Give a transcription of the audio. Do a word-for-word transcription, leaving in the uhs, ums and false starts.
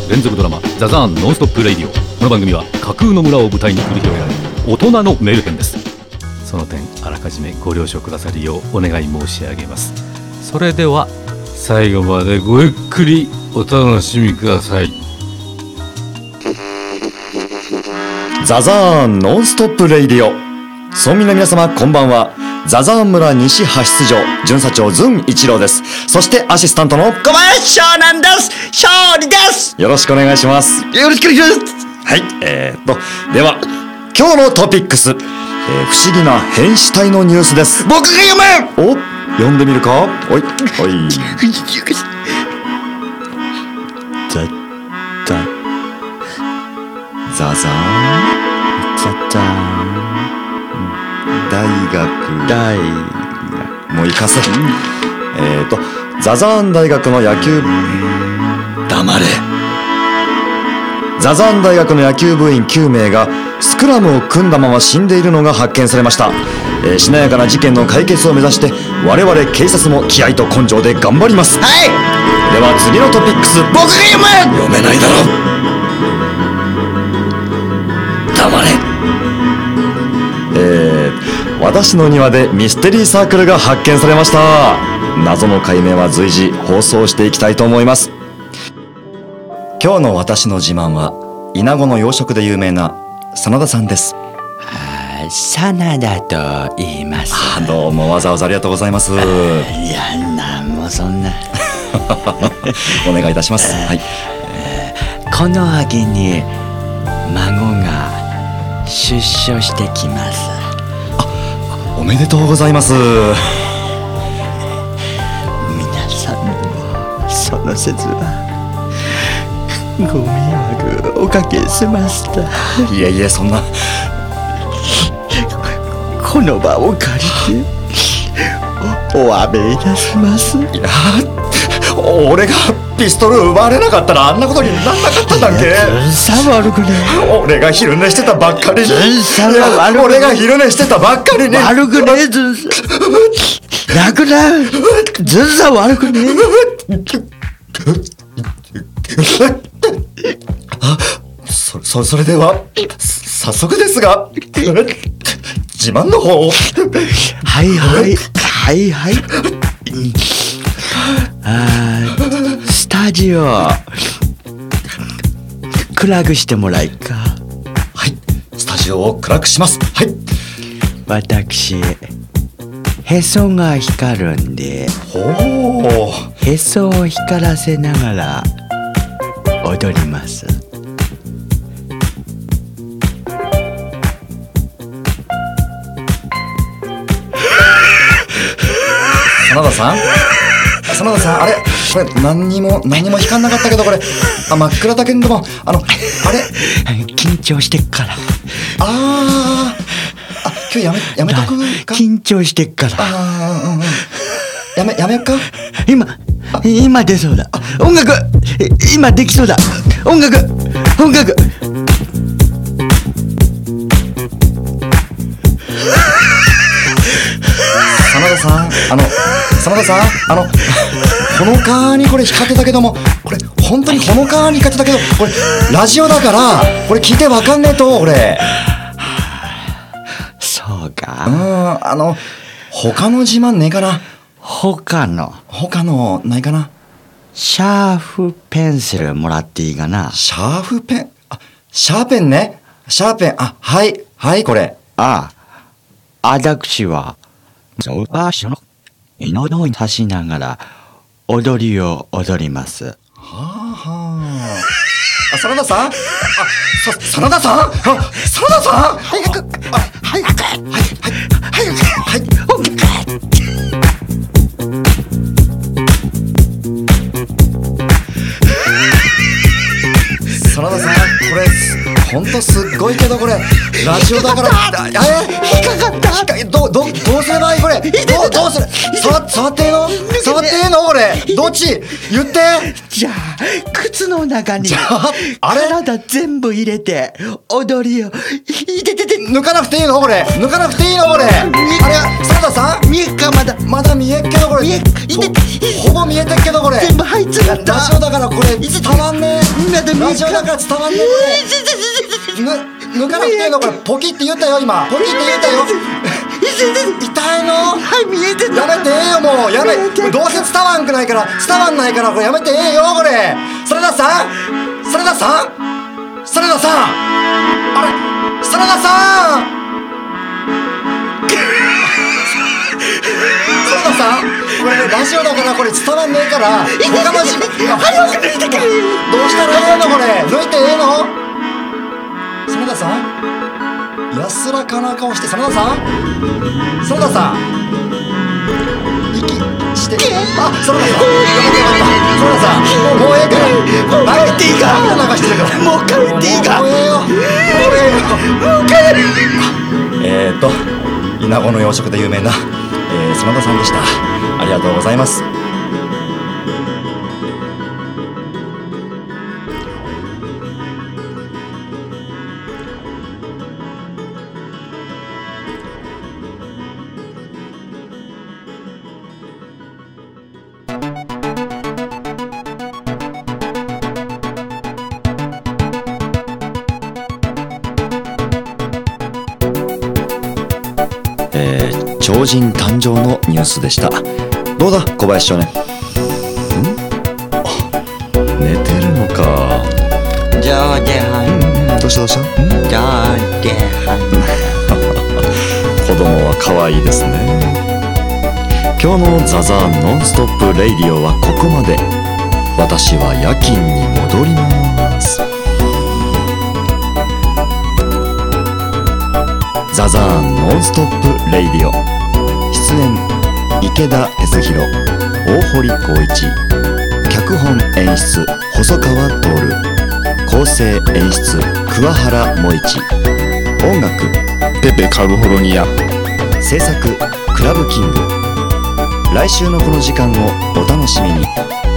連続ドラマザザーンノンストップレイディオ。この番組は架空の村を舞台に繰り広げられる大人のメルヘンです。その点あらかじめご了承くださるようお願い申し上げます。それでは最後までごゆっくりお楽しみください。 ザザーンノンストップレイディオ。村民の皆様こんばんは。ザザーン村西派出所巡査長ズン一郎です。そしてアシスタントの小林湘南です。勝利です。 よろしくお願いします。 よろしくお願いします。 はい、えー、っとでは今日のトピックス、えー、不思議な変死体のニュースです。 僕が読む。 お、読んでみるか。おいおいザザザザーンザザーン大学大もう行かせ、えーとザザーン大学の野球部黙れザザーン大学の野球部員きゅうめいがスクラムを組んだまま死んでいるのが発見されました。えー、しなやかな事件の解決を目指して我々警察も気合と根性で頑張ります。 はい、 では次のトピックス。 僕が読む。 読めないだろ。黙れ。えー、私の庭でミステリーサークルが発見されました。謎の解明は随時放送していきたいと思います。今日の私の自慢はイナゴの養殖で有名な真田さんです。 真田と言います。 あ、どうもわざわざありがとうございます。いや、なんもそんなお願いいたします。はい、 この秋に孫が出所してきます。 あ、おめでとうございます。 皆さんにもその節はご迷惑おかけしました。 いえいえ、そんな。 この場を借りてお詫びいたします。 いや、俺がピストル奪われなかったらあんなことになんなかったんだっけ。 さあ悪くね。 俺が昼寝してたばっかりに。 さあ悪くね。 俺が昼寝してたばっかりに。 悪くねえずんさ。楽だ。ずんさ悪くねえ。あ、そそそれでは早速ですが自慢の方を。 はいはいはいはい。あー、スタジオ暗くしてもらいか。 はい、スタジオを暗くします。はい、 私へそが光るんで、 ほう、 へそを光らせながら踊ります。 真田さん真田さん、あれこれ何にも何にも光んなかったけど、これあ真っ暗だけども、あのあれ緊張してっから。 あーあ、今日やめやめとくか。 緊張してっから。 あー、うんうん、やめやめよっか。 今今出そうだ。音楽今できそうだ。音楽音楽真田さん、あの真田さん、あのほのかにこれ光ってたけども、これ本当にほのかに光ってたけど、これラジオだからこれ聞いてわかんねえと俺。 そうか。 うん、あの他の自慢ねえかな。 他の他のないかな。 シャープペンシルもらっていいかな。 シャープペン、あ、シャーペンね。シャーペン、あ、はいはい、これ。 ああ、私はそう場所の祈りを足しながら踊りを踊ります。 はあはあ。あ、真田さん、あ、さ、真田さん、あ、真田さん、早く、あ、早く、はい、はい、早く、はい、音楽。真田さん、これほんとすっごいけど、これラジオだから。え、引っかかった。どどどうすればいいこれ。どうどうする。触触っていいの？触っていいのこれ。どっち？言って。 じゃあ靴の中にじゃああれ体全部入れて踊りをいててて抜かなくていいのこれ、抜かなくていいのこれ。あれ、サラダさん見えっか、まだまだ見えっけどこれ、 見えっほほぼ見えてっけどこれ、 全部入っちゃった。 ラジオだからこれ伝わんねえ、 まだ見えっか、 ラジオだから伝わんねえこれ、ぬ抜かなくていいのこれ、ポキって言ったよ今、ポキって言ったよ。痛いの、 はい見えてた。 やめてええよもう、やめ、どうせ伝わんくないから伝わんないからこれやめてええよこれ。サラダさん、サラダさん、サラダさん、あれ、サラダさん、サラダさん、これラジオだからこれ伝わんねえから他の時間、早く抜いてくれ。どうしたらええのこれ、抜いてええの。サラダさん、安らかな顔して、サラダさん、サラダさん、息して、あ、サラダさん、よかったよかった、サラダさん、もうもうええから、もう帰っていいか、涙流してるから、もう帰っていいか、もうええよ、もうええよ、もう帰る。えーっとイナゴの養殖で有名な、えー、真田さんでした。ありがとうございます。えー、超人誕生のニュースでした。どうだ小林少年。ん？あ、寝てるのか。 じゃあではうん、どうしたどうした？ん？ じゃあでは子供は可愛いですね。今日のザザーンノンストップレイディオはここまで。私は夜勤に戻ります。ザザーンノンストップレイディオ、出演池田哲弘、大堀光一、脚本演出細川徹、構成演出桑原萌一、音楽ペペカルフォルニア、 制作クラブキング。来週のこの時間をお楽しみに。